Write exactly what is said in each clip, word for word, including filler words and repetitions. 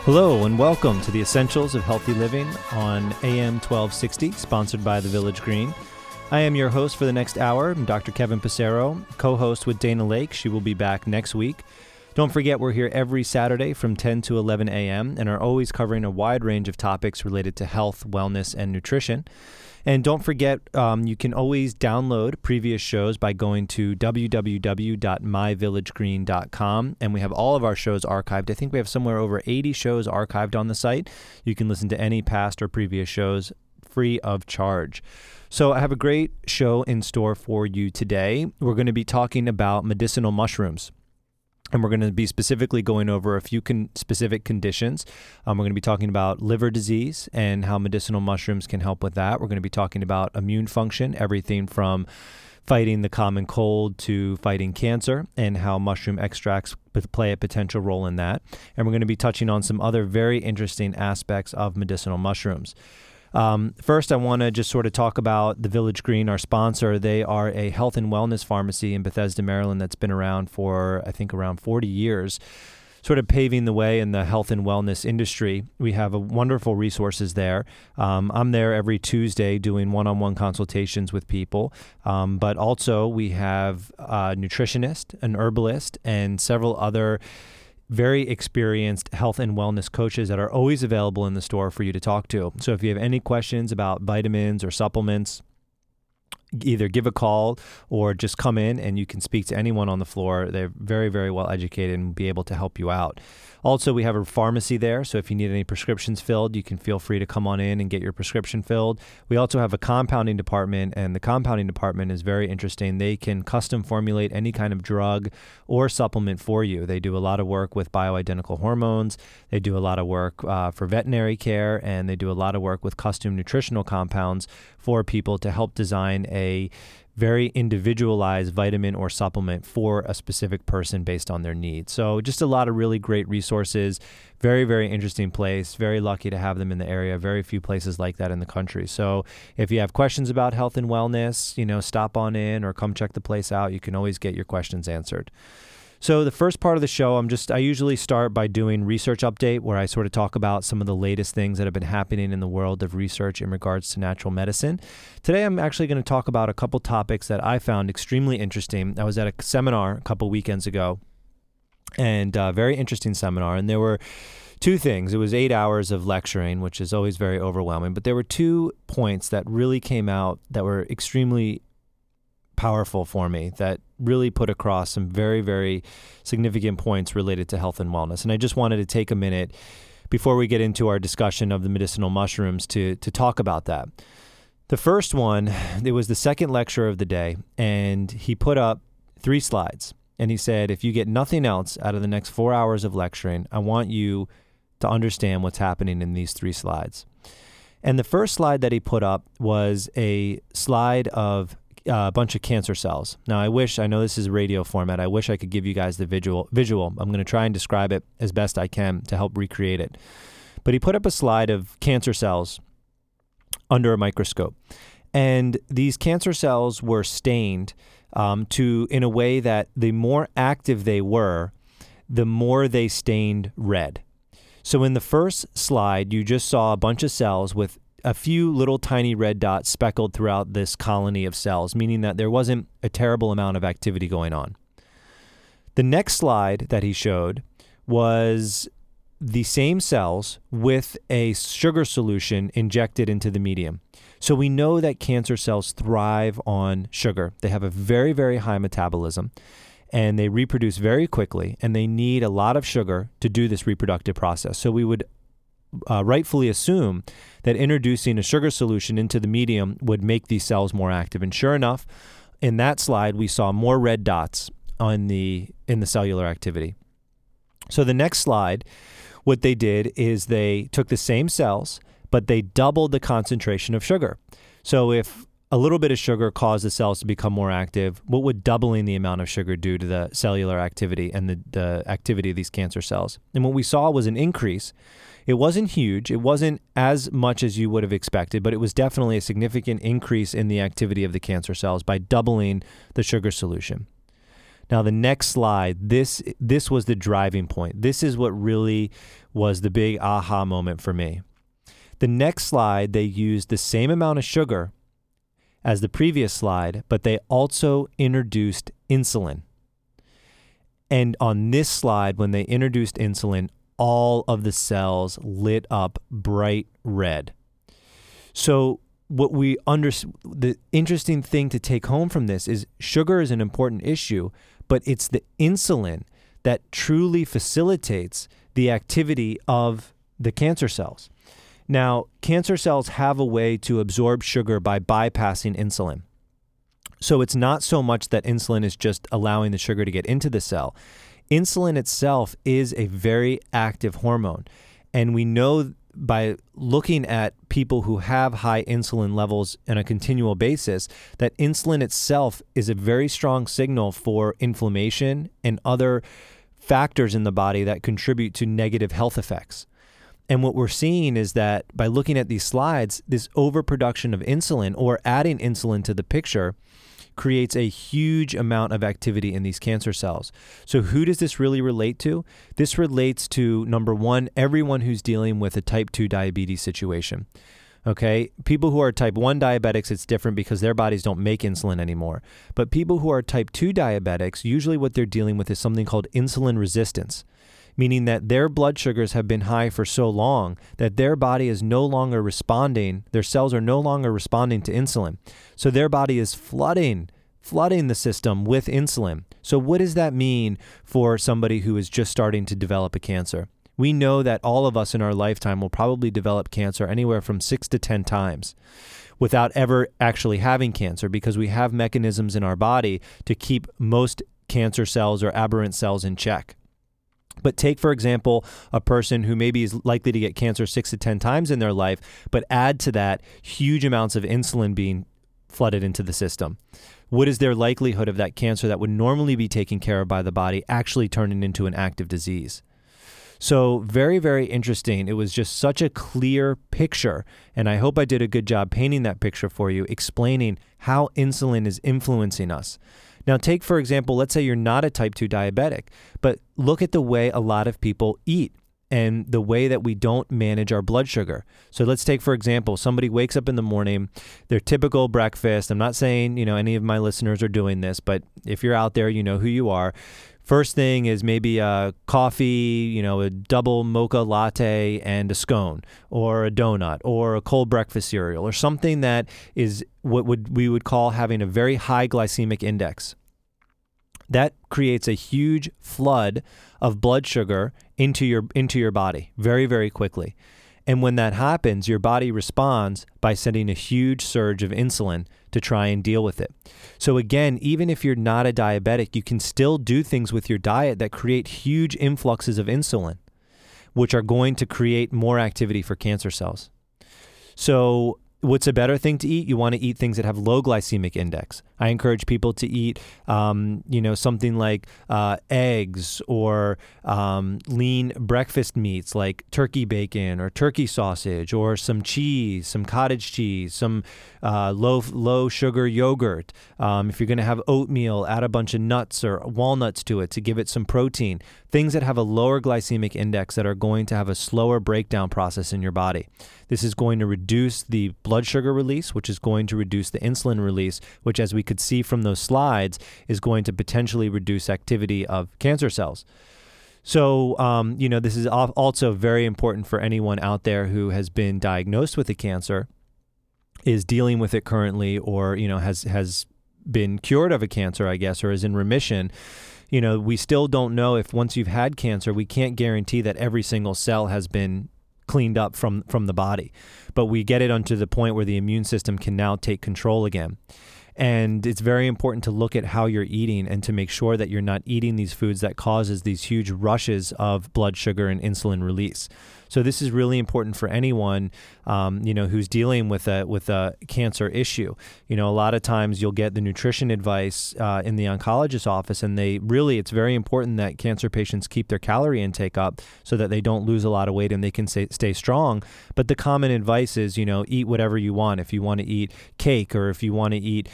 Hello and welcome to the Essentials of Healthy Living on A M twelve sixty, sponsored by the Village Green. I am your host for the next hour. I'm Doctor Kevin Passero, co-host with Dana Lake. She will be back next week. Don't forget, we're here every Saturday from ten to eleven a.m. and are always covering a wide range of topics related to health, wellness, and nutrition. And don't forget, um, you can always download previous shows by going to w w w dot my village green dot com, and we have all of our shows archived. I think we have somewhere over eighty shows archived on the site. You can listen to any past or previous shows free of charge. So I have a great show in store for you today. We're going to be talking about medicinal mushrooms. And we're going to be specifically going over a few con- specific conditions. Um, we're going to be talking about liver disease and how medicinal mushrooms can help with that. We're going to be talking about immune function, everything from fighting the common cold to fighting cancer, and how mushroom extracts play a potential role in that. And we're going to be touching on some other very interesting aspects of medicinal mushrooms. Um, first, I want to just sort of talk about the Village Green, our sponsor. They are a health and wellness pharmacy in Bethesda, Maryland that's been around for, I think, around forty years, sort of paving the way in the health and wellness industry. We have a wonderful resources there. Um, I'm there every Tuesday doing one-on-one consultations with people, um, but also we have a nutritionist, an herbalist, and several other very experienced health and wellness coaches that are always available in the store for you to talk to. So if you have any questions about vitamins or supplements, either give a call or just come in and you can speak to anyone on the floor. They're very, very well educated and be able to help you out. Also, we have a pharmacy there, so if you need any prescriptions filled, you can feel free to come on in and get your prescription filled. We also have a compounding department, and the compounding department is very interesting. They can custom formulate any kind of drug or supplement for you. They do a lot of work with bioidentical hormones. They do a lot of work uh, for veterinary care, and they do a lot of work with custom nutritional compounds for people to help design a very individualized vitamin or supplement for a specific person based on their needs. So just a lot of really great resources. Very, very interesting place. Very lucky to have them in the area. Very few places like that in the country. So if you have questions about health and wellness, you know, stop on in or come check the place out. You can always get your questions answered. So the first part of the show, I'm just, I usually start by doing research update, where I sort of talk about some of the latest things that have been happening in the world of research in regards to natural medicine. Today, I'm actually going to talk about a couple topics that I found extremely interesting. I was at a seminar a couple weekends ago, and a very interesting seminar, and there were two things. It was eight hours of lecturing, which is always very overwhelming, but there were two points that really came out that were extremely powerful for me, that really put across some very, very significant points related to health and wellness. And I just wanted to take a minute before we get into our discussion of the medicinal mushrooms to to talk about that. The first one, it was the second lecture of the day, and he put up three slides. And he said, if you get nothing else out of the next four hours of lecturing, I want you to understand what's happening in these three slides. And the first slide that he put up was a slide of Uh, a bunch of cancer cells. Now, I wish, I know this is a radio format, I wish I could give you guys the visual. visual. I'm going to try and describe it as best I can to help recreate it. But he put up a slide of cancer cells under a microscope. And these cancer cells were stained um, to in a way that the more active they were, the more they stained red. So in the first slide, you just saw a bunch of cells with a few little tiny red dots speckled throughout this colony of cells, meaning that there wasn't a terrible amount of activity going on. The next slide that he showed was the same cells with a sugar solution injected into the medium. So we know that cancer cells thrive on sugar. They have a very, very high metabolism, and they reproduce very quickly, and they need a lot of sugar to do this reproductive process. So we would Uh, rightfully assume that introducing a sugar solution into the medium would make these cells more active. And sure enough, in that slide, we saw more red dots on the in the cellular activity. So the next slide, what they did is they took the same cells, but they doubled the concentration of sugar. So if a little bit of sugar caused the cells to become more active, what would doubling the amount of sugar do to the cellular activity and the, the activity of these cancer cells? And what we saw was an increase. It wasn't huge. It wasn't as much as you would have expected, but it was definitely a significant increase in the activity of the cancer cells by doubling the sugar solution. Now, the next slide, this this was the driving point. This is what really was the big aha moment for me. The next slide, they used the same amount of sugar as the previous slide, but they also introduced insulin. And on this slide, when they introduced insulin, all of the cells lit up bright red. So what we under, the interesting thing to take home from this is sugar is an important issue, but it's the insulin that truly facilitates the activity of the cancer cells. Now, cancer cells have a way to absorb sugar by bypassing insulin. So it's not so much that insulin is just allowing the sugar to get into the cell. Insulin itself is a very active hormone. And we know by looking at people who have high insulin levels on a continual basis, that insulin itself is a very strong signal for inflammation and other factors in the body that contribute to negative health effects. And what we're seeing is that by looking at these slides, this overproduction of insulin or adding insulin to the picture creates a huge amount of activity in these cancer cells. So who does this really relate to? This relates to, number one, everyone who's dealing with a type two diabetes situation. Okay, people who are type one diabetics, it's different because their bodies don't make insulin anymore. But people who are type two diabetics, usually what they're dealing with is something called insulin resistance, meaning that their blood sugars have been high for so long that their body is no longer responding, their cells are no longer responding to insulin. So their body is flooding, flooding the system with insulin. So what does that mean for somebody who is just starting to develop a cancer? We know that all of us in our lifetime will probably develop cancer anywhere from six to ten times without ever actually having cancer, because we have mechanisms in our body to keep most cancer cells or aberrant cells in check. But take, for example, a person who maybe is likely to get cancer six to ten times in their life, but add to that huge amounts of insulin being flooded into the system. What is their likelihood of that cancer that would normally be taken care of by the body actually turning into an active disease? So very, very interesting. It was just such a clear picture, and I hope I did a good job painting that picture for you, explaining how insulin is influencing us. Now, take, for example, let's say you're not a type two diabetic, but look at the way a lot of people eat and the way that we don't manage our blood sugar. So let's take, for example, somebody wakes up in the morning, their typical breakfast. I'm not saying, you know, any of my listeners are doing this, but if you're out there, you know who you are. First thing is maybe a coffee, you know, a double mocha latte and a scone, or a donut, or a cold breakfast cereal, or something that is what would we would call having a very high glycemic index. That creates a huge flood of blood sugar into your into your body very, very quickly. And when that happens, your body responds by sending a huge surge of insulin to try and deal with it. So again, even if you're not a diabetic, you can still do things with your diet that create huge influxes of insulin, which are going to create more activity for cancer cells. So what's a better thing to eat? You want to eat things that have low glycemic index. I encourage people to eat, um, you know, something like uh, eggs or um, lean breakfast meats like turkey bacon or turkey sausage, or some cheese, some cottage cheese, some uh, low low sugar yogurt. Um, if you're going to have oatmeal, add a bunch of nuts or walnuts to it to give it some protein. Things that have a lower glycemic index that are going to have a slower breakdown process in your body. This is going to reduce the blood sugar release, which is going to reduce the insulin release, which, as we could see from those slides, is going to potentially reduce activity of cancer cells. So, um, you know, this is also very important for anyone out there who has been diagnosed with a cancer, is dealing with it currently, or, you know, has, has been cured of a cancer, I guess, or is in remission. You know, we still don't know if once you've had cancer, we can't guarantee that every single cell has been cleaned up from, from the body, but we get it onto the point where the immune system can now take control again. And it's very important to look at how you're eating and to make sure that you're not eating these foods that causes these huge rushes of blood sugar and insulin release. So this is really important for anyone, um, you know, who's dealing with a with a cancer issue. You know, a lot of times you'll get the nutrition advice uh, in the oncologist's office, and they really, it's very important that cancer patients keep their calorie intake up so that they don't lose a lot of weight and they can stay, stay strong. But the common advice is, you know, eat whatever you want. If you want to eat cake, or if you want to eat,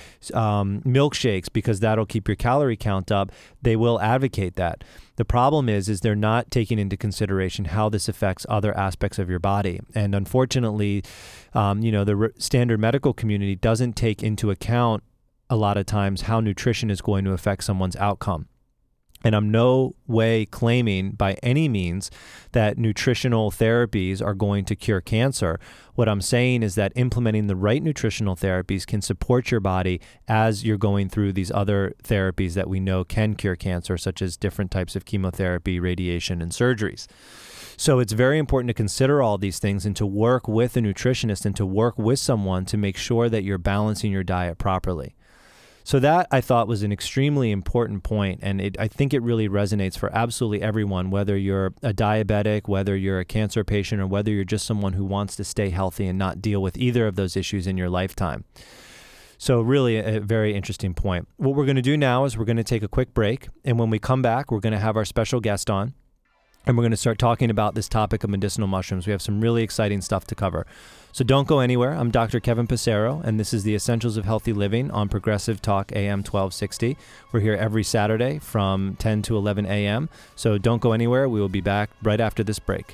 um, milkshakes because that'll keep your calorie count up, they will advocate that. The problem is, is they're not taking into consideration how this affects other aspects of your body. And unfortunately, um, you know, the re- standard medical community doesn't take into account a lot of times how nutrition is going to affect someone's outcome. And I'm no way claiming by any means that nutritional therapies are going to cure cancer. What I'm saying is that implementing the right nutritional therapies can support your body as you're going through these other therapies that we know can cure cancer, such as different types of chemotherapy, radiation, and surgeries. So it's very important to consider all these things and to work with a nutritionist and to work with someone to make sure that you're balancing your diet properly. So that, I thought, was an extremely important point, and it, I think it really resonates for absolutely everyone, whether you're a diabetic, whether you're a cancer patient, or whether you're just someone who wants to stay healthy and not deal with either of those issues in your lifetime. So really a very interesting point. What we're going to do now is we're going to take a quick break, and when we come back, we're going to have our special guest on, and we're going to start talking about this topic of medicinal mushrooms. We have some really exciting stuff to cover. So don't go anywhere. I'm Doctor Kevin Passero, and this is the Essentials of Healthy Living on Progressive Talk A M twelve sixty. We're here every Saturday from ten to eleven a.m., so don't go anywhere. We will be back right after this break.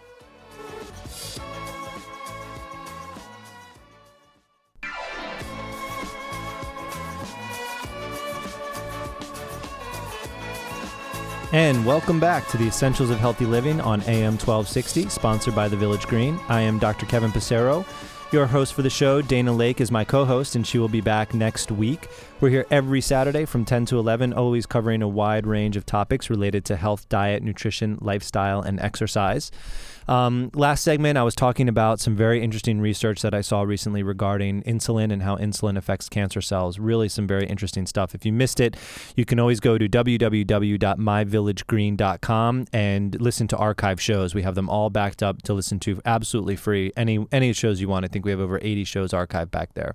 And welcome back to the Essentials of Healthy Living on A M twelve sixty, sponsored by the Village Green. I am Doctor Kevin Passero, your host for the show. Dana Lake is my co-host, and she will be back next week. We're here every Saturday from ten to eleven, always covering a wide range of topics related to health, diet, nutrition, lifestyle, and exercise. Um, last segment, I was talking about some very interesting research that I saw recently regarding insulin and how insulin affects cancer cells. Really some very interesting stuff. If you missed it, you can always go to w w w dot my village green dot com and listen to archive shows. We have them all backed up to listen to absolutely free. Any, any shows you want. I think we have over eighty shows archived back there.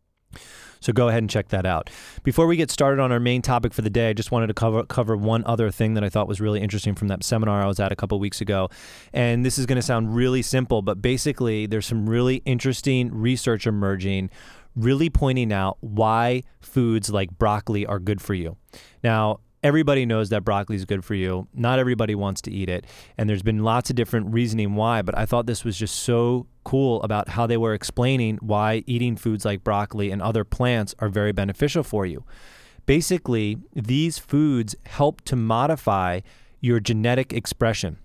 So go ahead and check that out. Before we get started on our main topic for the day, I just wanted to cover cover one other thing that I thought was really interesting from that seminar I was at a couple weeks ago. And this is going to sound really simple, but basically there's some really interesting research emerging, really pointing out why foods like broccoli are good for you. Now, everybody knows that broccoli is good for you. Not everybody wants to eat it. And there's been lots of different reasoning why, but I thought this was just so cool about how they were explaining why eating foods like broccoli and other plants are very beneficial for you. Basically, these foods help to modify your genetic expression.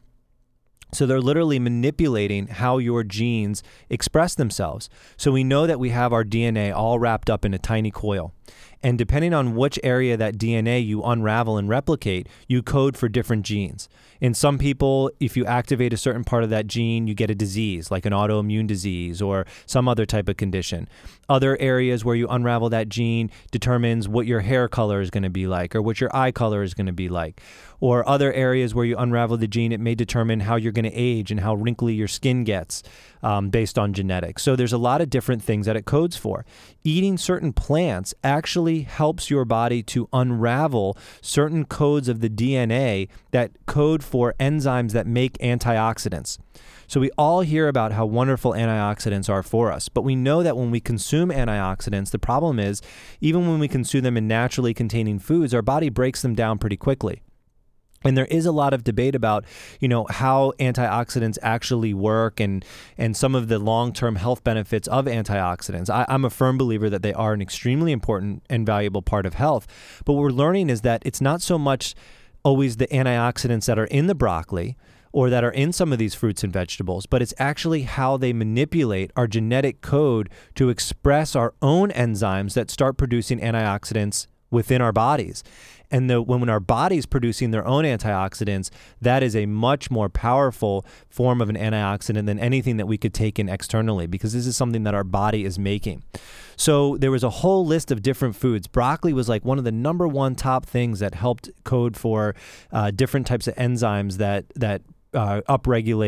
So they're literally manipulating how your genes express themselves. So we know that we have our D N A all wrapped up in a tiny coil. And depending on which area that D N A you unravel and replicate, you code for different genes. In some people, if you activate a certain part of that gene, you get a disease, like an autoimmune disease or some other type of condition. Other areas where you unravel that gene determines what your hair color is going to be like or what your eye color is going to be like. Or other areas where you unravel the gene, it may determine how you're going to age and how wrinkly your skin gets um, based on genetics. So there's a lot of different things that it codes for. Eating certain plants actually helps your body to unravel certain codes of the D N A that code for enzymes that make antioxidants. So we all hear about how wonderful antioxidants are for us, but we know that when we consume antioxidants, the problem is even when we consume them in naturally containing foods, our body breaks them down pretty quickly. And there is a lot of debate about, you know, how antioxidants actually work and and some of the long-term health benefits of antioxidants. I, I'm a firm believer that they are an extremely important and valuable part of health. But what we're learning is that it's not so much always the antioxidants that are in the broccoli or that are in some of these fruits and vegetables, but it's actually how they manipulate our genetic code to express our own enzymes that start producing antioxidants within our bodies. And the, when our body's producing their own antioxidants, that is a much more powerful form of an antioxidant than anything that we could take in externally, because this is something that our body is making. So there was a whole list of different foods. Broccoli was like one of the number one top things that helped code for uh, different types of enzymes that that uh, upregulate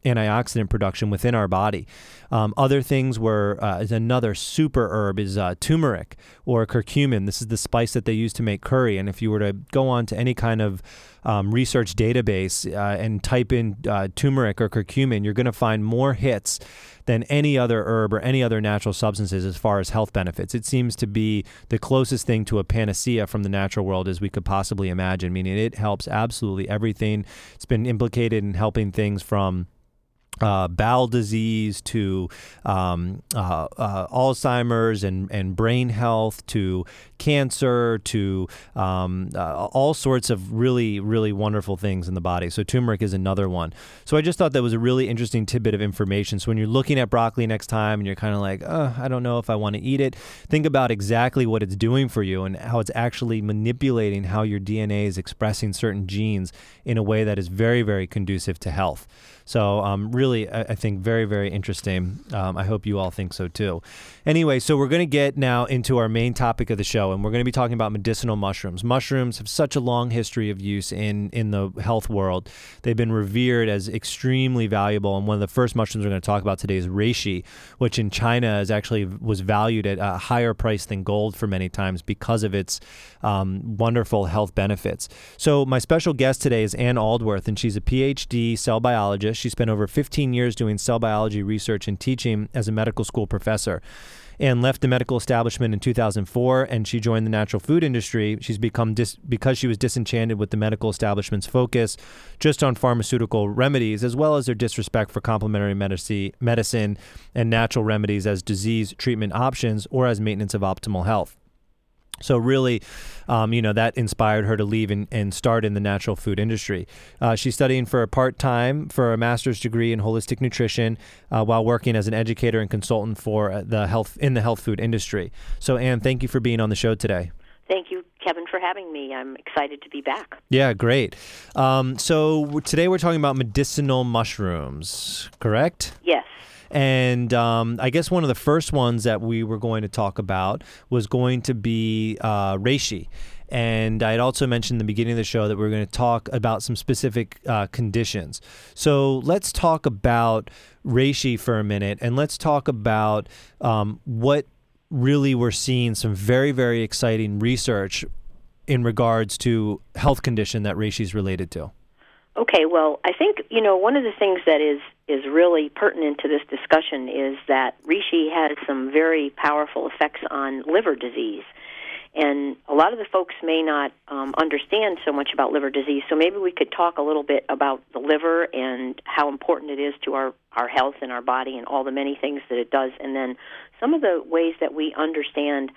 antioxidant production within our body. Um, other things were, uh, is another super herb is uh, turmeric or curcumin. This is the spice that they use to make curry. And if you were to go on to any kind of um, research database uh, and type in uh, turmeric or curcumin, you're going to find more hits than any other herb or any other natural substances as far as health benefits. It seems to be the closest thing to a panacea from the natural world as we could possibly imagine, meaning it helps absolutely everything. It's been implicated in helping things from Uh, bowel disease to um, uh, uh, Alzheimer's and, and brain health to cancer to um, uh, all sorts of really, really wonderful things in the body. So turmeric is another one. So I just thought that was a really interesting tidbit of information. So when you're looking at broccoli next time and you're kind of like, oh, I don't know if I want to eat it, think about exactly what it's doing for you and how it's actually manipulating how your D N A is expressing certain genes in a way that is very, very conducive to health. So um, really, I, I think very, very interesting. Um, I hope you all think so too. Anyway, so we're going to get now into our main topic of the show, and we're going to be talking about medicinal mushrooms. Mushrooms have such a long history of use in, in the health world. They've been revered as extremely valuable, and one of the first mushrooms we're going to talk about today is reishi, which in China is actually was valued at a higher price than gold for many times because of its um, wonderful health benefits. So my special guest today is Ann Aldworth, and she's a P H D cell biologist. She spent over fifteen years doing cell biology research and teaching as a medical school professor. Ann left the medical establishment in two thousand four, and she joined the natural food industry. She's become dis- because she was disenchanted with the medical establishment's focus just on pharmaceutical remedies, as well as their disrespect for complementary medici- medicine and natural remedies as disease treatment options or as maintenance of optimal health. So really, um, you know, that inspired her to leave and, and start in the natural food industry. Uh, she's studying for a part-time for a master's degree in holistic nutrition uh, while working as an educator and consultant for the health in the health food industry. So, Ann, thank you for being on the show today. Thank you, Kevin, for having me. I'm excited to be back. Yeah, great. Um, so today we're talking about medicinal mushrooms, correct? Yes. And um, I guess one of the first ones that we were going to talk about was going to be uh, reishi. And I had also mentioned in the beginning of the show that we were going to talk about some specific uh, conditions. So let's talk about reishi for a minute, and let's talk about um, what really we're seeing some very, very exciting research in regards to health condition that reishi is related to. Okay, well, I think, you know, one of the things that is, is really pertinent to this discussion is that reishi has some very powerful effects on liver disease. And a lot of the folks may not um, understand so much about liver disease, so maybe we could talk a little bit about the liver and how important it is to our, our health and our body and all the many things that it does, and then some of the ways that we understand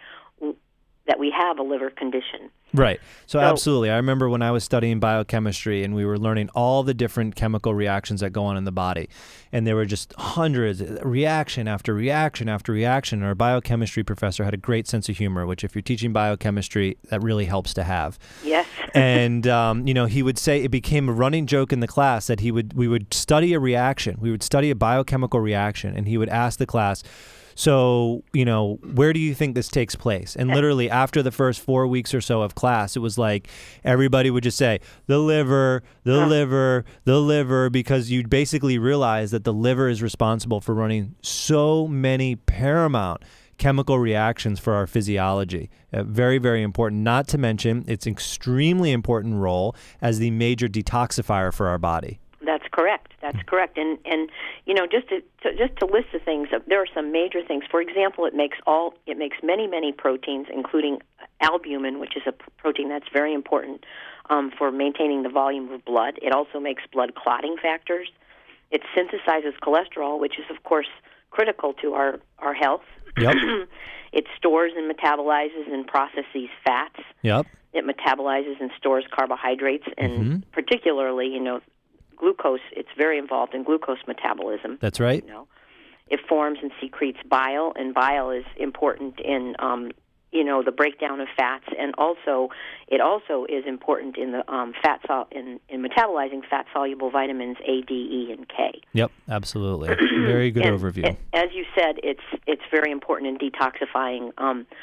that we have a liver condition. Right. So, so absolutely. I remember when I was studying biochemistry and we were learning all the different chemical reactions that go on in the body. And there were just hundreds, reaction after reaction after reaction. Our biochemistry professor had a great sense of humor, which if you're teaching biochemistry, that really helps to have. Yes. And, um, you know, he would say, it became a running joke in the class that he would, we would study a reaction. We would study a biochemical reaction, and he would ask the class, so, you know, where do you think this takes place? And literally after the first four weeks or so of class, it was like everybody would just say, the liver, the huh. liver, the liver, because you'd basically realize that the liver is responsible for running so many paramount chemical reactions for our physiology. Uh, very, very important, not to mention its extremely important role as the major detoxifier for our body. That's correct. That's correct. And, and you know, just to, to just to list the things, there are some major things. For example, it makes all it makes many, many proteins, including albumin, which is a protein that's very important um, for maintaining the volume of blood. It also makes blood clotting factors. It synthesizes cholesterol, which is, of course, critical to our, our health. Yep. It stores and metabolizes and processes fats. Yep. It metabolizes and stores carbohydrates, and mm-hmm. particularly, you know, glucose, it's very involved in glucose metabolism. That's right. You know, it forms and secretes bile, and bile is important in, um, you know, the breakdown of fats, and also it also is important in the um, fat sol- in, in metabolizing fat-soluble vitamins A, D, E, and K. Yep, absolutely. Very good and, overview. And, as you said, it's it's very important in detoxifying um,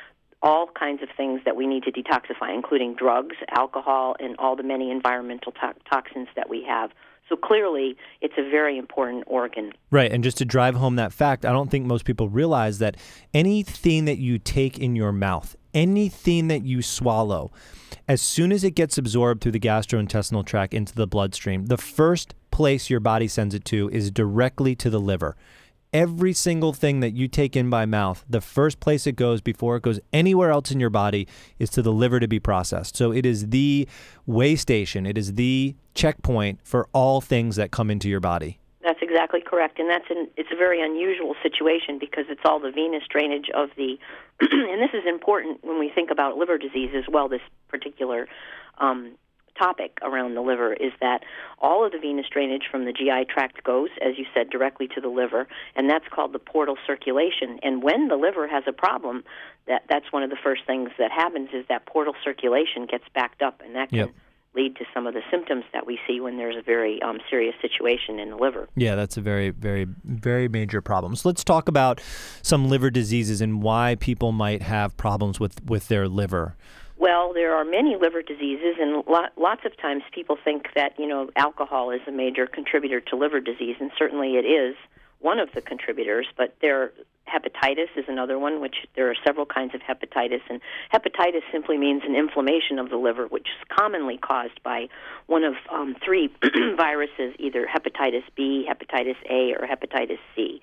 all kinds of things that we need to detoxify, including drugs, alcohol, and all the many environmental to- toxins that we have. So clearly, it's a very important organ. Right, and just to drive home that fact, I don't think most people realize that anything that you take in your mouth, anything that you swallow, as soon as it gets absorbed through the gastrointestinal tract into the bloodstream, the first place your body sends it to is directly to the liver. Every single thing that you take in by mouth, the first place it goes before it goes anywhere else in your body is to the liver to be processed. So it is the way station. It is the checkpoint for all things that come into your body. That's exactly correct, and that's an, it's a very unusual situation because it's all the venous drainage of the, and this is important when we think about liver disease as well, this particular um topic around the liver is that all of the venous drainage from the G I tract goes, as you said, directly to the liver, and that's called the portal circulation. And when the liver has a problem, that that's one of the first things that happens is that portal circulation gets backed up, and that can yep. lead to some of the symptoms that we see when there's a very um, serious situation in the liver. Yeah, that's a very, very, very major problem. So let's talk about some liver diseases and why people might have problems with, with their liver. Well, there are many liver diseases, and lot, lots of times people think that, you know, alcohol is a major contributor to liver disease, and certainly it is one of the contributors, but there, hepatitis is another one, which there are several kinds of hepatitis, and hepatitis simply means an inflammation of the liver, which is commonly caused by one of um, three viruses, either hepatitis B, hepatitis A, or hepatitis C.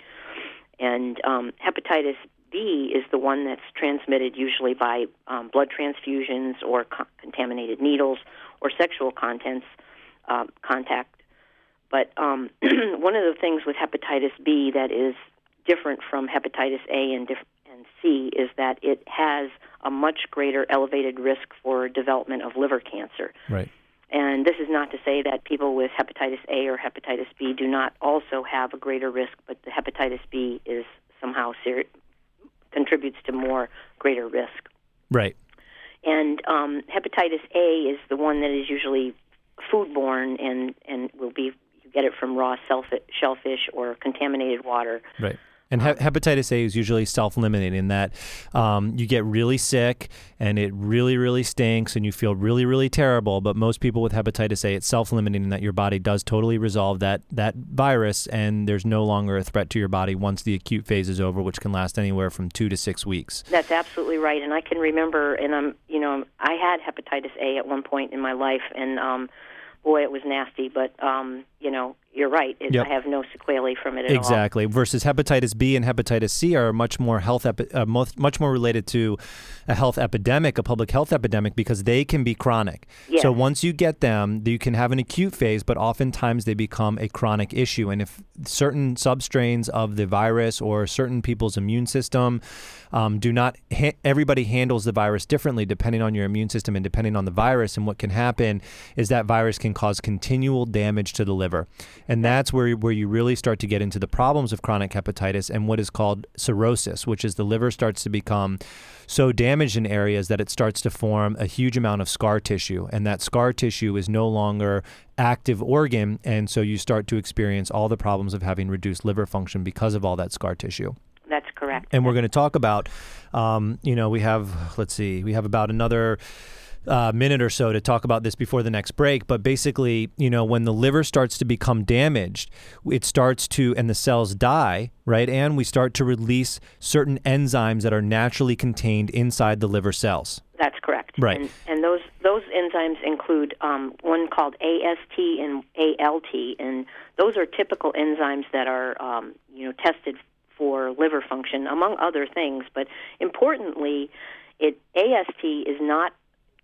And um, hepatitis B is the one that's transmitted usually by um, blood transfusions or co- contaminated needles or sexual contents uh, contact. But um, one of the things with hepatitis B that is different from hepatitis A and, diff- and C is that it has a much greater elevated risk for development of liver cancer. Right. And this is not to say that people with hepatitis A or hepatitis B do not also have a greater risk, but the hepatitis B is somehow serious. Contributes to more greater risk. Right. And um, hepatitis A is the one that is usually foodborne and, and will be, you get it from raw shellfish or contaminated water. Right. And he- hepatitis A is usually self-limiting in that um, you get really sick and it really, really stinks and you feel really, really terrible. But most people with hepatitis A, it's self-limiting in that your body does totally resolve that, that virus and there's no longer a threat to your body once the acute phase is over, which can last anywhere from two to six weeks. That's absolutely right. And I can remember, and I'm, you know, I had hepatitis A at one point in my life, and um, boy, it was nasty. But um, you know, you're right. It, yep. I have no sequelae from it at exactly. all. Versus hepatitis B and hepatitis C are much more health, epi- uh, much, much more related to a health epidemic, a public health epidemic, because they can be chronic. Yes. So once you get them, you can have an acute phase, but oftentimes they become a chronic issue. And if certain substrains of the virus or certain people's immune system um, do not, ha- everybody handles the virus differently depending on your immune system and depending on the virus. And what can happen is that virus can cause continual damage to the liver. And that's where, where you really start to get into the problems of chronic hepatitis and what is called cirrhosis, which is the liver starts to become so damaged in areas that it starts to form a huge amount of scar tissue. And that scar tissue is no longer active organ. And so you start to experience all the problems of having reduced liver function because of all that scar tissue. That's correct. And we're going to talk about, um, you know, we have, let's see, we have about another Uh, minute or so to talk about this before the next break. But basically, you know, when the liver starts to become damaged, it starts to, and the cells die, right? And we start to release certain enzymes that are naturally contained inside the liver cells. That's correct. Right. And, and those those enzymes include um, one called A S T and A L T, and those are typical enzymes that are, um, you know, tested for liver function, among other things. But importantly, it A S T is not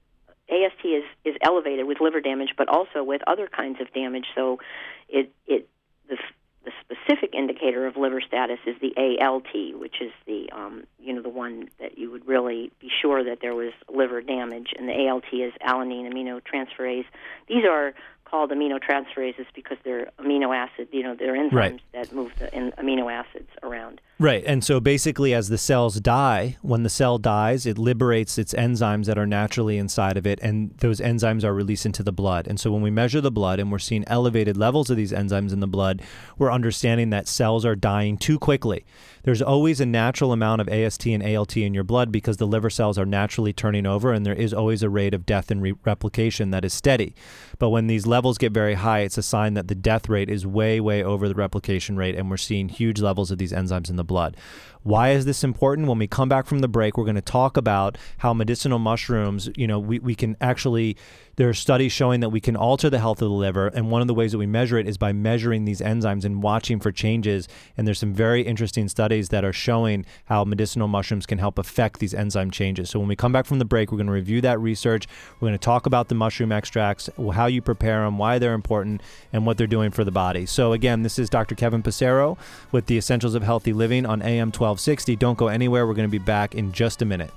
A S T is, is elevated with liver damage, but also with other kinds of damage. So, it it the the specific indicator of liver status is the A L T, which is the um, you know the one that you would really be sure that there was liver damage, and the A L T is alanine aminotransferase. These are called aminotransferases because they're amino acid. You know, they're enzymes right. that move the in, amino acids around. Right. And so basically as the cells die, when the cell dies, it liberates its enzymes that are naturally inside of it, and those enzymes are released into the blood. And so when we measure the blood and we're seeing elevated levels of these enzymes in the blood, we're understanding that cells are dying too quickly. There's always a natural amount of A S T and A L T in your blood because the liver cells are naturally turning over, and there is always a rate of death and re- replication that is steady. But when these levels get very high, it's a sign that the death rate is way, way over the replication rate, and we're seeing huge levels of these enzymes in the blood. Why is this important? When we come back from the break, we're going to talk about how medicinal mushrooms, you know, we, we can actually, there are studies showing that we can alter the health of the liver. And one of the ways that we measure it is by measuring these enzymes and watching for changes. And there's some very interesting studies that are showing how medicinal mushrooms can help affect these enzyme changes. So when we come back from the break, we're going to review that research. We're going to talk about the mushroom extracts, how you prepare them, why they're important, and what they're doing for the body. So again, this is Doctor Kevin Passero with the Essentials of Healthy Living on A M twelve sixty. Don't go anywhere. We're going to be back in just a minute.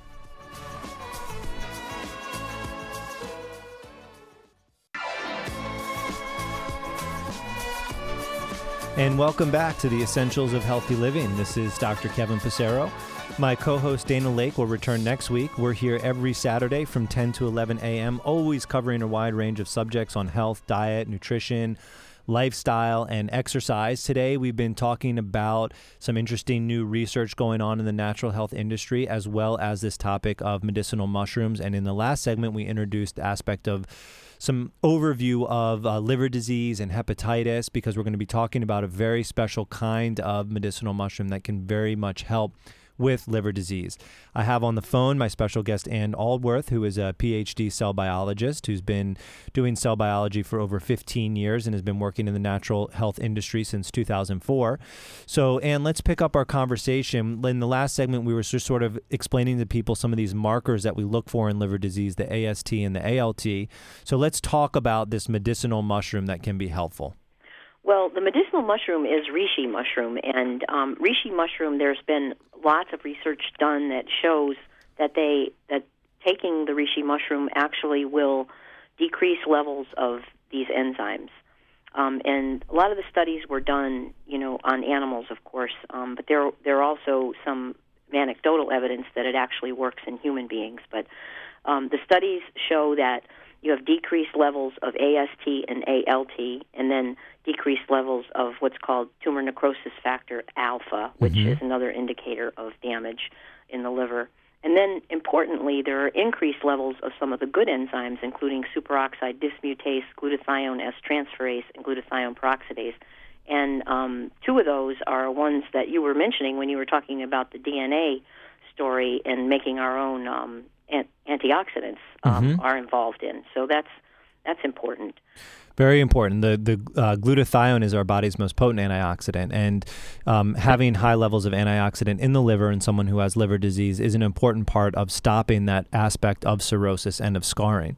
And welcome back to the Essentials of Healthy Living. This is Doctor Kevin Passero. My co-host Dana Lake will return next week. We're here every Saturday from ten to eleven a.m., always covering a wide range of subjects on health, diet, nutrition, lifestyle, and exercise. Today, we've been talking about some interesting new research going on in the natural health industry, as well as this topic of medicinal mushrooms. And in the last segment, we introduced the aspect of some overview of uh, liver disease and hepatitis, because we're going to be talking about a very special kind of medicinal mushroom that can very much help with liver disease. I have on the phone my special guest, Ann Aldworth, who is a P H D cell biologist who's been doing cell biology for over fifteen years and has been working in the natural health industry since two thousand four. So, Ann, let's pick up our conversation. In the last segment, we were just sort of explaining to people some of these markers that we look for in liver disease, the A S T and the A L T. So let's talk about this medicinal mushroom that can be helpful. Well, the medicinal mushroom is reishi mushroom, and um, reishi mushroom, there's been lots of research done that shows that they that taking the reishi mushroom actually will decrease levels of these enzymes. Um, and a lot of the studies were done, you know, on animals, of course, um, but there there are also some anecdotal evidence that it actually works in human beings. But um, the studies show that you have decreased levels of A S T and A L T, and then decreased levels of what's called tumor necrosis factor alpha, which mm-hmm. is another indicator of damage in the liver. And then, importantly, there are increased levels of some of the good enzymes, including superoxide dismutase, glutathione S-transferase, and glutathione peroxidase. And um, two of those are ones that you were mentioning when you were talking about the D N A story and making our own um, an- antioxidants um, mm-hmm. are involved in. So that's that's important. Very important. The the uh, glutathione is our body's most potent antioxidant, and um, having high levels of antioxidant in the liver in someone who has liver disease is an important part of stopping that aspect of cirrhosis and of scarring.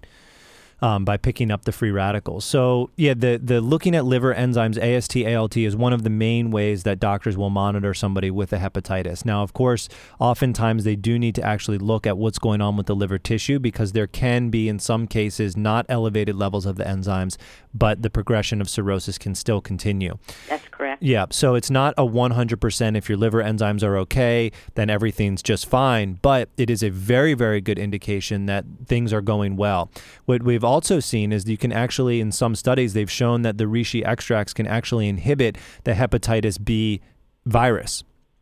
Um, by picking up the free radicals. So yeah, the the looking at liver enzymes, A S T, A L T, is one of the main ways that doctors will monitor somebody with a hepatitis. Now, of course, oftentimes they do need to actually look at what's going on with the liver tissue, because there can be, in some cases, not elevated levels of the enzymes, but the progression of cirrhosis can still continue. That's correct. Yeah, so it's not a one hundred percent if your liver enzymes are okay, then everything's just fine, but it is a very, very good indication that things are going well. What we've also seen is that you can actually, in some studies, they've shown that the reishi extracts can actually inhibit the hepatitis B virus.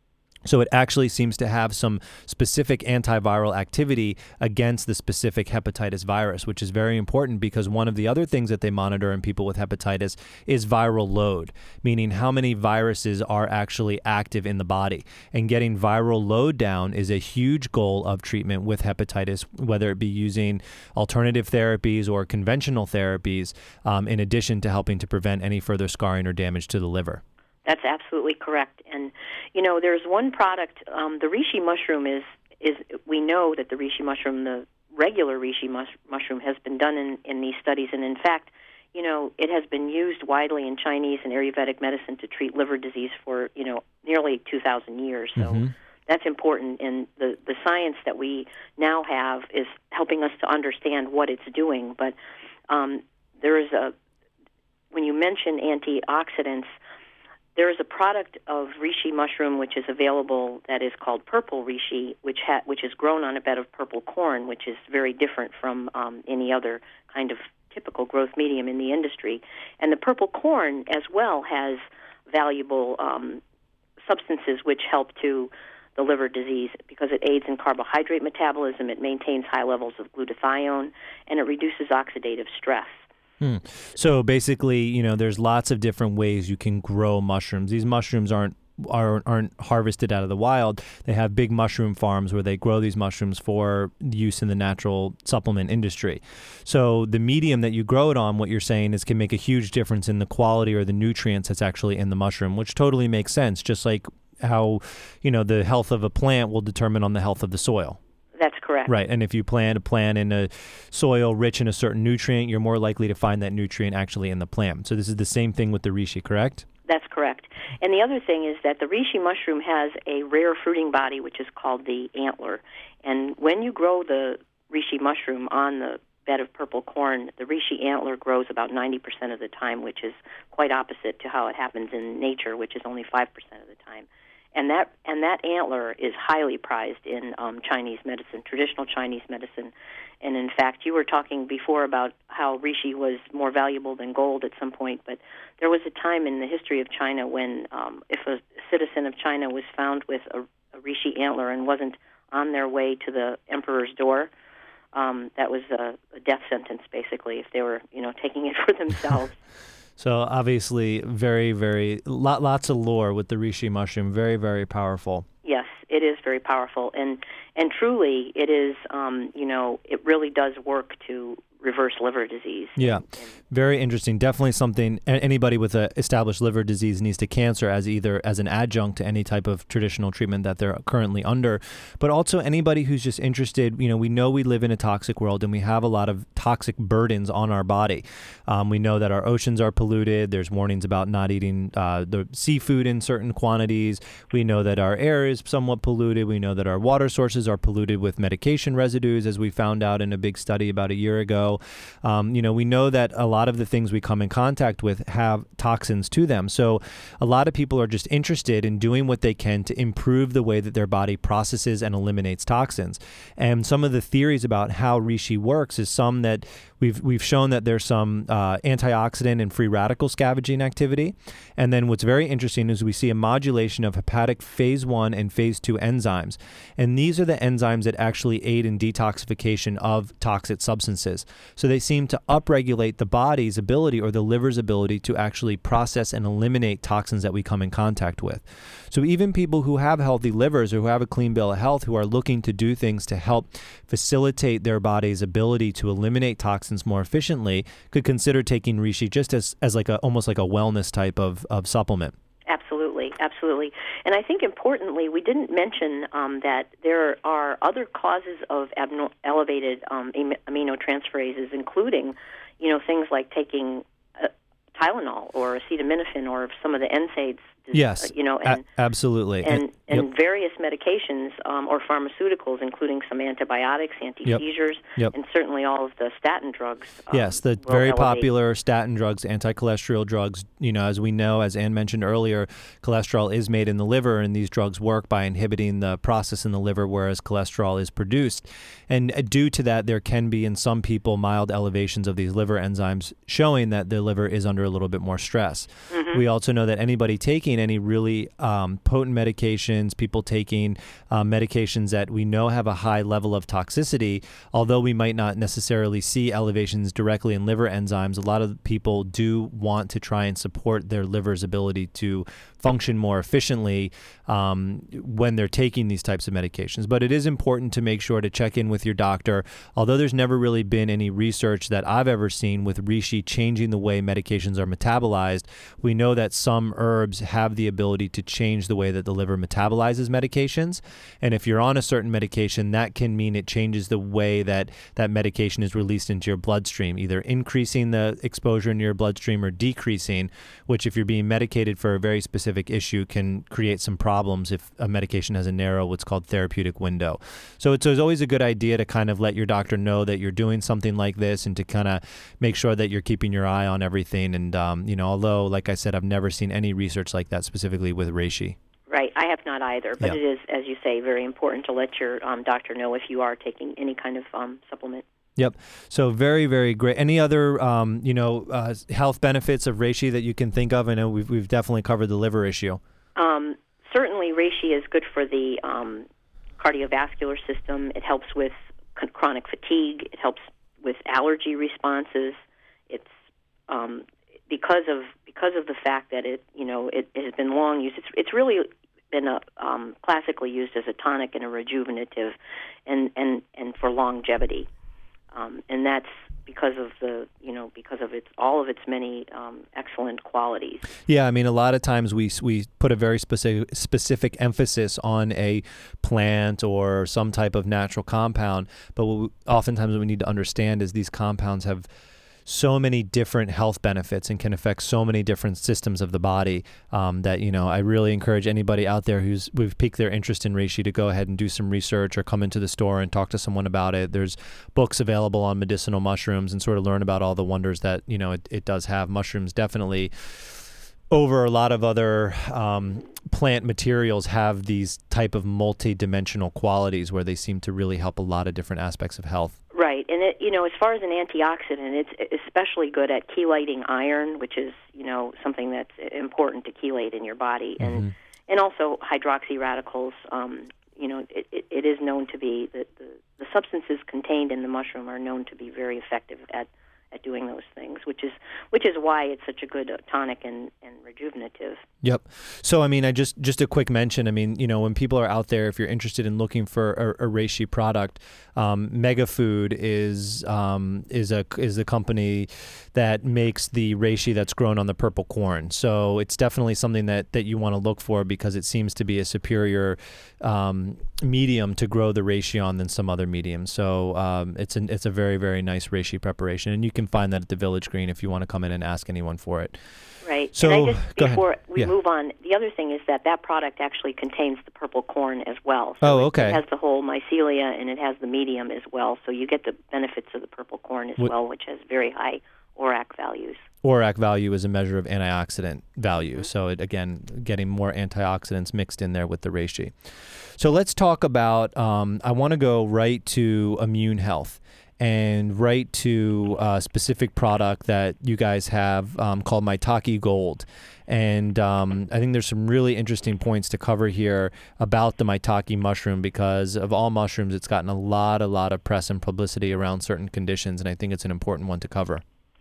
So it actually seems to have some specific antiviral activity against the specific hepatitis virus, which is very important, because one of the other things that they monitor in people with hepatitis is viral load, meaning how many viruses are actually active in the body. And getting viral load down is a huge goal of treatment with hepatitis, whether it be using alternative therapies or conventional therapies, um, in addition to helping to prevent any further scarring or damage to the liver. That's absolutely correct. And, you know, there's one product, um, the reishi mushroom is, is, we know that the reishi mushroom, the regular reishi mus- mushroom has been done in, in these studies. And in fact, you know, it has been used widely in Chinese and Ayurvedic medicine to treat liver disease for, you know, nearly two thousand years. So mm-hmm. that's important. And the, the science that we now have is helping us to understand what it's doing. But um, there is a, when you mention antioxidants, there is a product of reishi mushroom which is available that is called purple reishi, which ha- which is grown on a bed of purple corn, which is very different from um, any other kind of typical growth medium in the industry. And the purple corn as well has valuable um, substances which help to the liver disease because it aids in carbohydrate metabolism, it maintains high levels of glutathione, and it reduces oxidative stress. Hmm. So basically, you know, there's lots of different ways you can grow mushrooms. These mushrooms aren't Are, aren't harvested out of the wild. They have big mushroom farms where they grow these mushrooms for use in the natural supplement industry. So the medium that you grow it on, what you're saying is can make a huge difference in the quality or the nutrients that's actually in the mushroom, which totally makes sense, just like how, you know, the health of a plant will determine on the health of the soil. That's correct. Right. And if you plant a plant in a soil rich in a certain nutrient, you're more likely to find that nutrient actually in the plant. So this is the same thing with the reishi, correct? That's correct. And the other thing is that the reishi mushroom has a rare fruiting body, which is called the antler. And when you grow the reishi mushroom on the bed of purple corn, the reishi antler grows about ninety percent of the time, which is quite opposite to how it happens in nature, which is only five percent of the time. And that and that antler is highly prized in um, Chinese medicine, traditional Chinese medicine. And in fact, you were talking before about how reishi was more valuable than gold at some point, but there was a time in the history of China when um, if a citizen of China was found with a, a reishi antler and wasn't on their way to the emperor's door, um, that was a, a death sentence, basically, if they were, you know, taking it for themselves. So obviously, very, very, lot, lots of lore with the reishi mushroom, very, very powerful. Yes, it is very powerful, and and truly, it is. Um, you know, it really does work to reverse liver disease. Yeah, and, and very interesting. Definitely something anybody with a established liver disease needs to cancer as either as an adjunct to any type of traditional treatment that they're currently under, but also anybody who's just interested. You know, we know we live in a toxic world and we have a lot of toxic burdens on our body. Um, we know that our oceans are polluted. There's warnings about not eating uh, the seafood in certain quantities. We know that our air is somewhat polluted. We know that our water sources are polluted with medication residues, as we found out in a big study about a year ago. Um, you know, we know that a lot of the things we come in contact with have toxins to them. So a lot of people are just interested in doing what they can to improve the way that their body processes and eliminates toxins. And some of the theories about how reishi works is some that we've we've shown that there's some uh, antioxidant and free radical scavenging activity. And then what's very interesting is we see a modulation of hepatic phase one and phase two enzymes. And these are the enzymes that actually aid in detoxification of toxic substances. So they seem to upregulate the body's ability or the liver's ability to actually process and eliminate toxins that we come in contact with. So even people who have healthy livers or who have a clean bill of health who are looking to do things to help facilitate their body's ability to eliminate toxins more efficiently could consider taking reishi just as, as like a almost like a wellness type of, of supplement. Absolutely, absolutely. And I think importantly, we didn't mention um, that there are other causes of abno- elevated um, aminotransferases, including, you know, things like taking uh, Tylenol or acetaminophen or some of the N SAIDs. Yes, uh, you know, and, a- absolutely. And, and, and yep. various medications um, or pharmaceuticals, including some antibiotics, anti-seizures, yep. Yep. and certainly all of the statin drugs. Um, yes, the very elevate. popular statin drugs, anti-cholesterol drugs. You know, as we know, as Ann mentioned earlier, cholesterol is made in the liver, and these drugs work by inhibiting the process in the liver, whereas cholesterol is produced. And due to that, there can be in some people mild elevations of these liver enzymes, showing that the liver is under a little bit more stress. Mm-hmm. We also know that anybody taking any really um, potent medications, people taking uh, medications that we know have a high level of toxicity, although we might not necessarily see elevations directly in liver enzymes, a lot of people do want to try and support their liver's ability to function more efficiently um, when they're taking these types of medications. But it is important to make sure to check in with your doctor. Although there's never really been any research that I've ever seen with reishi changing the way medications are metabolized, we know that some herbs have the ability to change the way that the liver metabolizes medications. And if you're on a certain medication, that can mean it changes the way that that medication is released into your bloodstream, either increasing the exposure in your bloodstream or decreasing, which if you're being medicated for a very specific issue can create some problems if a medication has a narrow, what's called therapeutic window. So it's, it's always a good idea to kind of let your doctor know that you're doing something like this and to kind of make sure that you're keeping your eye on everything. And, um, you know, although, like I said, I've never seen any research like that specifically with reishi. Right. I have not either, but Yeah. it is, as you say, very important to let your um, doctor know if you are taking any kind of um, supplement. Yep. So very, very great. Any other, um, you know, uh, health benefits of reishi that you can think of? I know we've we've definitely covered the liver issue. Um, certainly, reishi is good for the um, cardiovascular system. It helps with c- chronic fatigue. It helps with allergy responses. It's um, because of because of the fact that it, you know, it, it has been long used. It's it's really been a, um, classically used as a tonic and a rejuvenative, and and, and for longevity. Um, and that's because of the, you know, because of its all of its many um, excellent qualities. Yeah, I mean, a lot of times we we put a very specific specific emphasis on a plant or some type of natural compound, but what we, oftentimes what we need to understand is these compounds have so many different health benefits and can affect so many different systems of the body um, that, you know, I really encourage anybody out there who's we've piqued their interest in reishi to go ahead and do some research or come into the store and talk to someone about it. There's books available on medicinal mushrooms and sort of learn about all the wonders that, you know, it, it does have. Mushrooms definitely, over a lot of other um, plant materials, have these type of multi-dimensional qualities where they seem to really help a lot of different aspects of health. Right, and it, you know, as far as an antioxidant, it's especially good at chelating iron, which is, you know, something that's important to chelate in your body, and mm-hmm. and also hydroxy radicals. Um, you know, it, it, it is known to be that the, the substances contained in the mushroom are known to be very effective at, at doing those things, which is which is why it's such a good uh, tonic and, and rejuvenative. Yep. So, I mean, I just just a quick mention. I mean, you know, when people are out there, if you're interested in looking for a, a reishi product, um, Megafood is um, is a is a company that makes the reishi that's grown on the purple corn. So it's definitely something that, that you want to look for because it seems to be a superior um, medium to grow the reishi on than some other mediums. So um, it's an it's a very very nice reishi preparation, and you can find that at the Village Green if you want to come in and ask anyone for it. Right. So, and I just, go before ahead. we yeah. move on, the other thing is that that product actually contains the purple corn as well. So oh, okay. It, it has the whole mycelia and it has the medium as well, so you get the benefits of the purple corn as what, well, which has very high O R A C values. O R A C value is a measure of antioxidant value. Mm-hmm. So, it, again, getting more antioxidants mixed in there with the reishi. So let's talk about, um, I want to go right to immune health. And right to a specific product that you guys have um, called Maitake Gold. And um, I think there's some really interesting points to cover here about the Maitake mushroom because of all mushrooms, it's gotten a lot, a lot of press and publicity around certain conditions, and I think it's an important one to cover.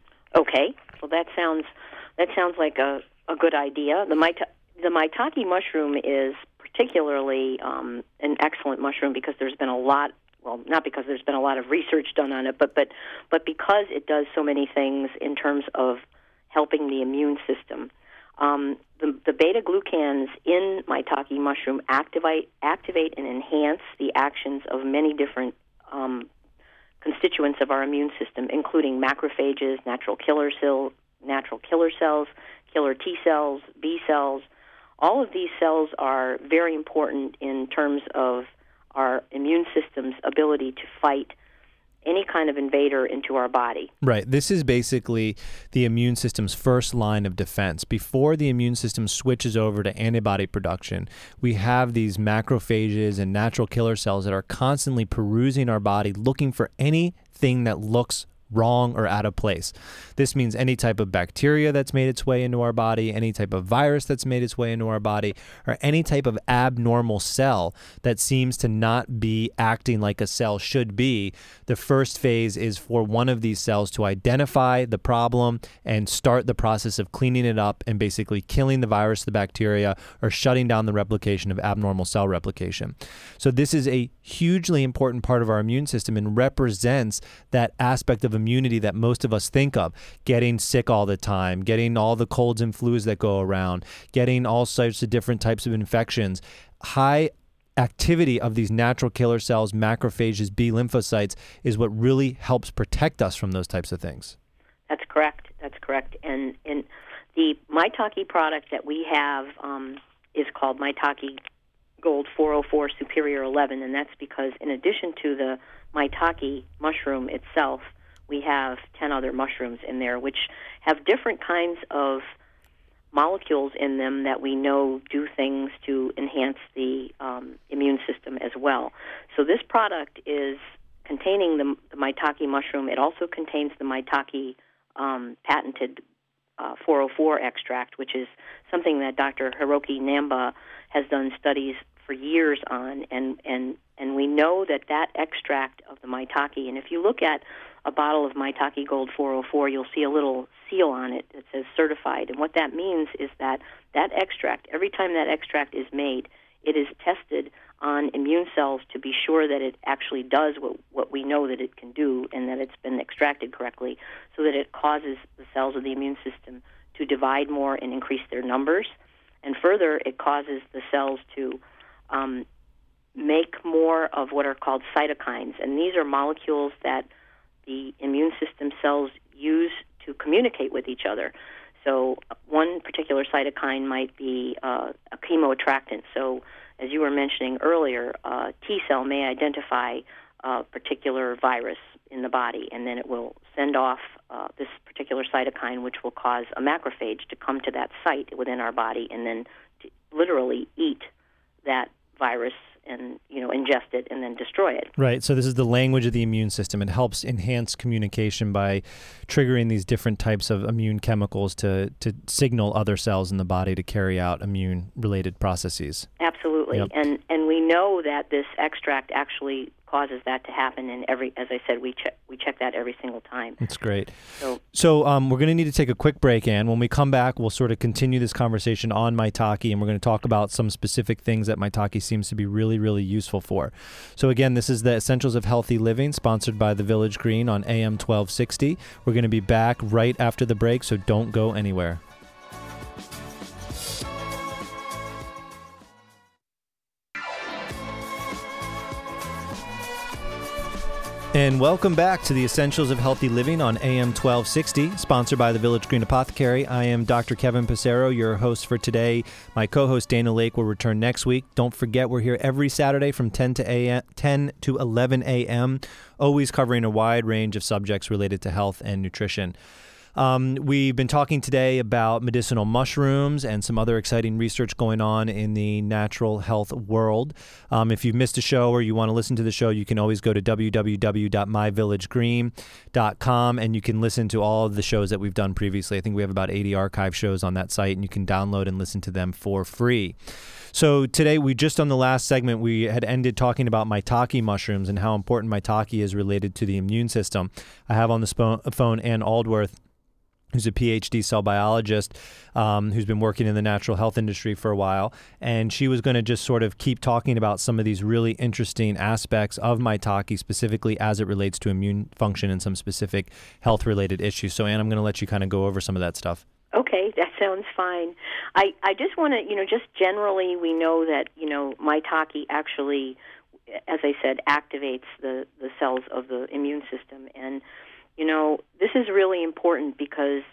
Okay. Well, that sounds that sounds like a, a good idea. The, Maita- the Maitake mushroom is particularly um, an excellent mushroom because there's been a lot Well, not because there's been a lot of research done on it, but but but because it does so many things in terms of helping the immune system. Um, the, the beta-glucans in Maitake mushroom activate activate and enhance the actions of many different um, constituents of our immune system, including macrophages, natural killer cells, natural killer cells, killer T cells, B cells. All of these cells are very important in terms of our immune system's ability to fight any kind of invader into our body. Right. This is basically the immune system's first line of defense. Before the immune system switches over to antibody production, we have these macrophages and natural killer cells that are constantly perusing our body, looking for anything that looks wrong or out of place. This means any type of bacteria that's made its way into our body, any type of virus that's made its way into our body, or any type of abnormal cell that seems to not be acting like a cell should be. The first phase is for one of these cells to identify the problem and start the process of cleaning it up and basically killing the virus, the bacteria, or shutting down the replication of abnormal cell replication. So this is a hugely important part of our immune system and represents that aspect of immunity that most of us think of. Getting sick all the time, getting all the colds and flus that go around, getting all sorts of different types of infections. High activity of these natural killer cells, macrophages, B lymphocytes, is what really helps protect us from those types of things. That's correct. That's correct. And, and the Maitake product that we have um, is called Maitake Gold four oh four Superior eleven, and that's because in addition to the Maitake mushroom itself, we have ten other mushrooms in there which have different kinds of molecules in them that we know do things to enhance the um, immune system as well. So this product is containing the, the maitake mushroom. It also contains the maitake um, patented uh, four oh four extract, which is something that Doctor Hiroki Namba has done studies for years on, and, and, and we know that that extract of the maitake, and if you look at a bottle of Maitake Gold four oh four, you'll see a little seal on it that says certified. And what that means is that that extract, every time that extract is made, it is tested on immune cells to be sure that it actually does what, what we know that it can do and that it's been extracted correctly, so that it causes the cells of the immune system to divide more and increase their numbers. And further, it causes the cells to um, make more of what are called cytokines. And these are molecules that the immune system cells use to communicate with each other. So one particular cytokine might be uh, a chemoattractant. So as you were mentioning earlier, a T cell may identify a particular virus in the body, and then it will send off uh, this particular cytokine, which will cause a macrophage to come to that site within our body and then to literally eat that virus and, you know, ingest it and then destroy it. Right. So this is the language of the immune system. It helps enhance communication by triggering these different types of immune chemicals to, to signal other cells in the body to carry out immune-related processes. Absolutely. Yep. And and we know that this extract actually causes that to happen, and every, as I said, we check we check that every single time. That's great. So, so um, we're going to need to take a quick break, Ann. When we come back, we'll sort of continue this conversation on maitake, and we're going to talk about some specific things that maitake seems to be really, really useful for. So again, this is the Essentials of Healthy Living, sponsored by the Village Green on A M twelve sixty. We're going to be back right after the break, so don't go anywhere. And welcome back to the Essentials of Healthy Living on A M twelve sixty, sponsored by the Village Green Apothecary. I am Doctor Kevin Passero, your host for today. My co-host Dana Lake will return next week. Don't forget, we're here every Saturday from ten to eleven a.m., always covering a wide range of subjects related to health and nutrition. Um, we've been talking today about medicinal mushrooms and some other exciting research going on in the natural health world. Um, if you've missed a show or you want to listen to the show, you can always go to w w w dot my village green dot com and you can listen to all of the shows that we've done previously. I think we have about eighty archive shows on that site, and you can download and listen to them for free. So today, we just on the last segment, we had ended talking about maitake mushrooms and how important maitake is related to the immune system. I have on the spo- phone Ann Aldworth, who's a P H D cell biologist, um, who's been working in the natural health industry for a while. And she was going to just sort of keep talking about some of these really interesting aspects of maitake, specifically as it relates to immune function and some specific health-related issues. So, Ann, I'm going to let you kind of go over some of that stuff. Okay, that sounds fine. I, I just want to, you know, just generally we know that, you know, maitake actually, as I said, activates the, the cells of the immune system. And you know, this is really important because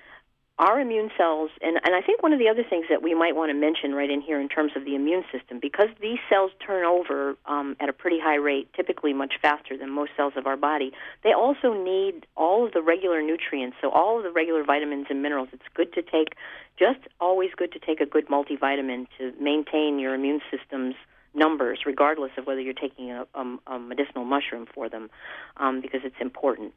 our immune cells, and, and I think one of the other things that we might want to mention right in here in terms of the immune system, because these cells turn over um, at a pretty high rate, typically much faster than most cells of our body, they also need all of the regular nutrients, so all of the regular vitamins and minerals. It's good to take, just always good to take a good multivitamin to maintain your immune system's numbers, regardless of whether you're taking a, a, a medicinal mushroom for them, um, because it's important.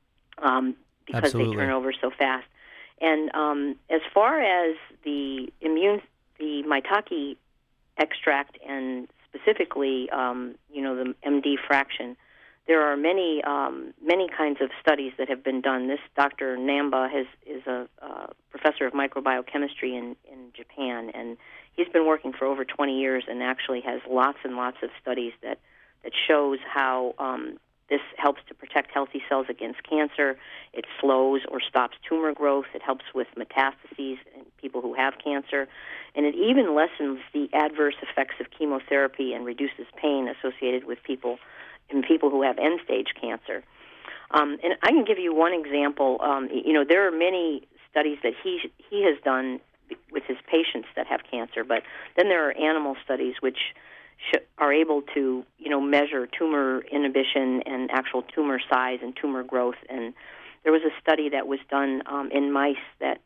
Um, because Absolutely. They turn over so fast. And um, as far as the immune, the maitake extract, and specifically, um, you know, the M D fraction, there are many, um, many kinds of studies that have been done. This Doctor Namba has, is a uh, professor of microbiochemistry in, in Japan, and he's been working for over twenty years and actually has lots and lots of studies that, that shows how um, this helps to protect healthy cells against cancer. It slows or stops tumor growth. It helps with metastases in people who have cancer. And it even lessens the adverse effects of chemotherapy and reduces pain associated with people in people who have end-stage cancer. Um, and I can give you one example. Um, you know, there are many studies that he he has done with his patients that have cancer, but then there are animal studies which are able to, you know, measure tumor inhibition and actual tumor size and tumor growth. And there was a study that was done um, in mice that showed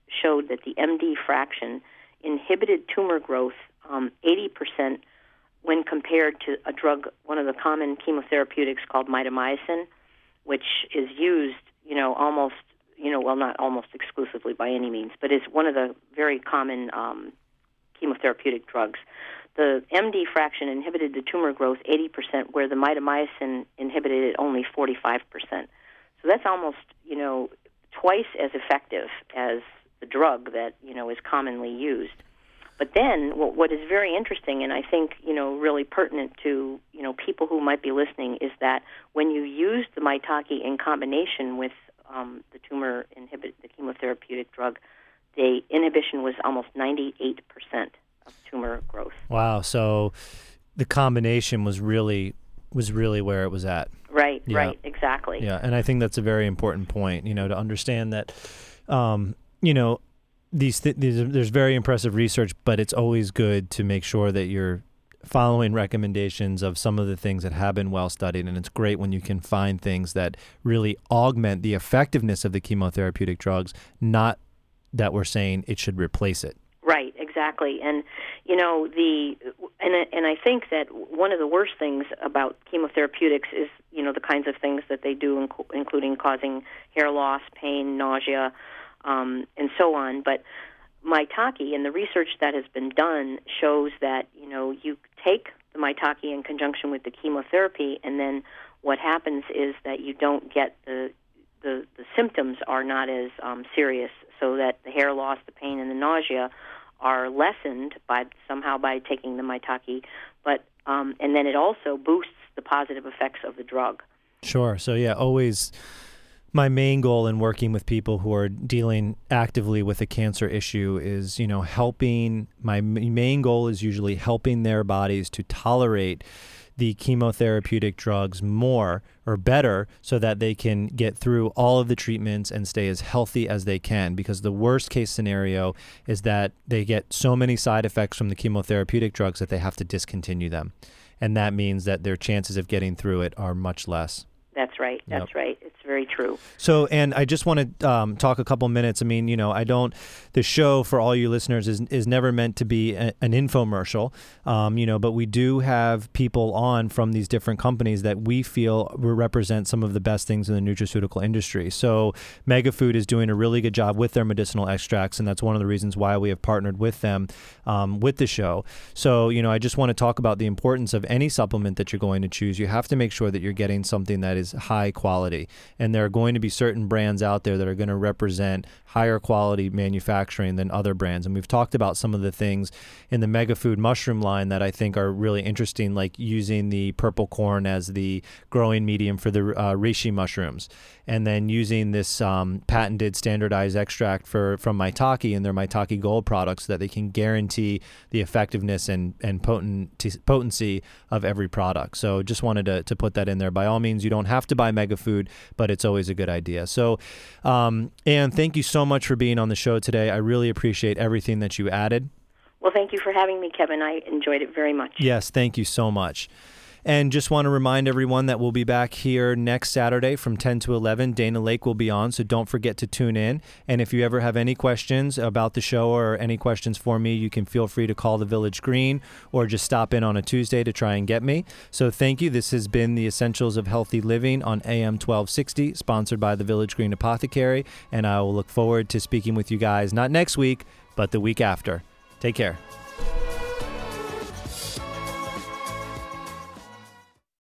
that the M D fraction inhibited tumor growth um, eighty percent when compared to a drug, one of the common chemotherapeutics called mitomycin, which is used, you know, almost, you know, well, not almost exclusively by any means, but is one of the very common um, chemotherapeutic drugs. The M D fraction inhibited the tumor growth eighty percent, where the mitomycin inhibited it only forty-five percent. So that's almost, you know, twice as effective as the drug that, you know, is commonly used. But then what, what is very interesting, and I think, you know, really pertinent to, you know, people who might be listening, is that when you use the Maitake in combination with um, the tumor inhibit, the chemotherapeutic drug, the inhibition was almost ninety-eight percent of tumor growth. Wow. So the combination was really was really where it was at. Right, yeah. right, exactly. Yeah, and I think that's a very important point, you know, to understand that, um, you know, these, th- these are, there's very impressive research, but it's always good to make sure that you're following recommendations of some of the things that have been well studied, and it's great when you can find things that really augment the effectiveness of the chemotherapeutic drugs, not that we're saying it should replace it. Right, exactly. And, you know, the and and I think that one of the worst things about chemotherapeutics is, you know, the kinds of things that they do, inc- including causing hair loss, pain, nausea, um, and so on. But Maitake and the research that has been done shows that, you know, you take the Maitake in conjunction with the chemotherapy, and then what happens is that you don't get the the, the symptoms are not as um, serious, so that the hair loss, the pain, and the nausea are lessened by somehow by taking the Maitake, but um, and then it also boosts the positive effects of the drug. Sure. So yeah, always my main goal in working with people who are dealing actively with a cancer issue is, you know, helping. My main goal is usually helping their bodies to tolerate the chemotherapeutic drugs more or better, so that they can get through all of the treatments and stay as healthy as they can. Because the worst case scenario is that they get so many side effects from the chemotherapeutic drugs that they have to discontinue them. And that means that their chances of getting through it are much less. That's right. That's Yep. right. It's very true. So, and I just want to um, talk a couple minutes. I mean, you know, I don't, the show for all you listeners is is never meant to be a, an infomercial, um, you know, but we do have people on from these different companies that we feel represent some of the best things in the nutraceutical industry. So Megafood is doing a really good job with their medicinal extracts, and that's one of the reasons why we have partnered with them um, with the show. So, you know, I just want to talk about the importance of any supplement that you're going to choose. You have to make sure that you're getting something that is high quality, and there are going to be certain brands out there that are going to represent higher quality manufacturing than other brands. And we've talked about some of the things in the Megafood mushroom line that I think are really interesting, like using the purple corn as the growing medium for the uh, reishi mushrooms, and then using this um, patented standardized extract for from Maitake and their Maitake Gold products, so that they can guarantee the effectiveness and, and potent, potency of every product. So just wanted to, to put that in there. By all means, you don't have to buy Megafood, but it's always a good idea. So, um, Ann, thank you so much for being on the show today. I really appreciate everything that you added. Well, thank you for having me, Kevin. I enjoyed it very much. Yes, thank you so much. And just want to remind everyone that we'll be back here next Saturday from ten to eleven. Dana Lake will be on, so don't forget to tune in. And if you ever have any questions about the show or any questions for me, you can feel free to call the Village Green or just stop in on a Tuesday to try and get me. So thank you. This has been the Essentials of Healthy Living on A M twelve sixty, sponsored by the Village Green Apothecary. And I will look forward to speaking with you guys, not next week, but the week after. Take care.